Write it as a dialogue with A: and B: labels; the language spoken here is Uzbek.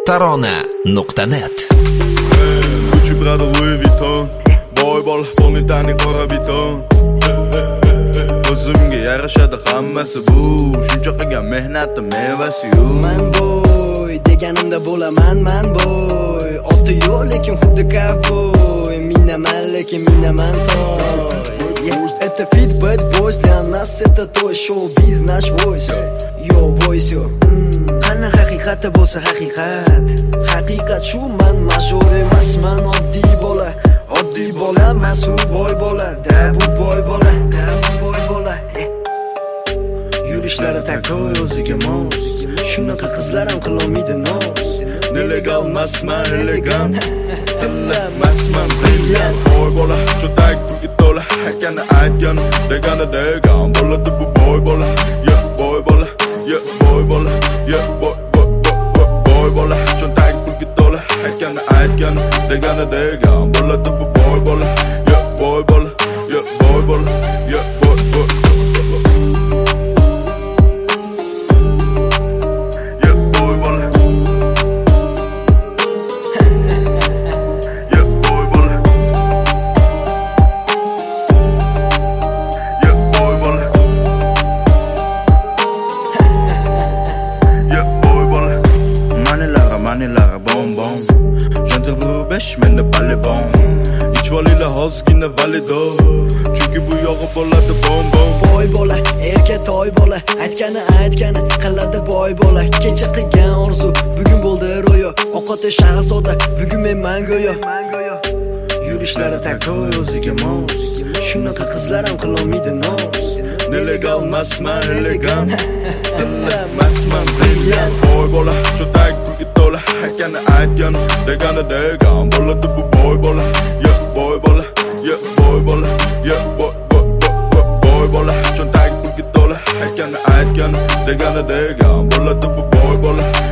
A: tarona.net.
B: Gucci, Prada, Louis Vuitton, boy bola qo'mitani qora biton. O'zimga yarashadi hammasi bu, shuncha qilgan mehnatim mevasi-yu.
C: Man boy deganimda bo'laman, man boy. Oddiy yo'l lekin xuddi kovboy. Minaman lekin minaman toy. Это fit bad boys, для нас это toy show business voice. Yo voice yo. Qani haqiqati bo'lsa haqiqat. Haqiqat shu, man major emasman, oddiy bola. Oddiy bola, mas'ul boy bola. Dabu boy bola, dabu boy bola. Yurishlari takoy o'ziga mos. Shunaqa qizlar ham qilolmaydi nos.
B: Nelegal masman, elegant. Tilla masman, brilliant. Boy bola, cho'tak pulga to'la. Hakani aytgan, degani degan. Bo'ladi bu boy bola. Yeah, boy bola. Yeah, boy bola. Yeah, boy bola. Cho'tak pulga to'la. Hakani aytgan, degani degan. Bo'ladi bu boy bola. Yeah, boy bola. Yeah, boy bola. Yeah, boy. Menda bali bom. Ichvalila hozgina valido. Chunki bu yog'i bo'ladi bom bom.
C: Boy bola, erka toy bola. Aytgani qiladi boy bola. Kecha qilgan orzu, bugun bo'ldi ro'yo. Oqotish shahzoda, bugun men go'yo. Yurishlari takoy o'ziga mos. Shunaqa qizlar ham qilolmaydi nos.
B: Nelegal masman, elegant. Tilla masman, brilliant. Boy bola, cho'tak pulga to'la. Hakani aytgan, degani degan. Bo'ladi bu boy bola. Yeah, boy bola. Yeah, boy bola. Yeah, boy bola. Cho'tak pulga to'la. Hakani aytgan, degani degan. Bo'ladi bu boy bola.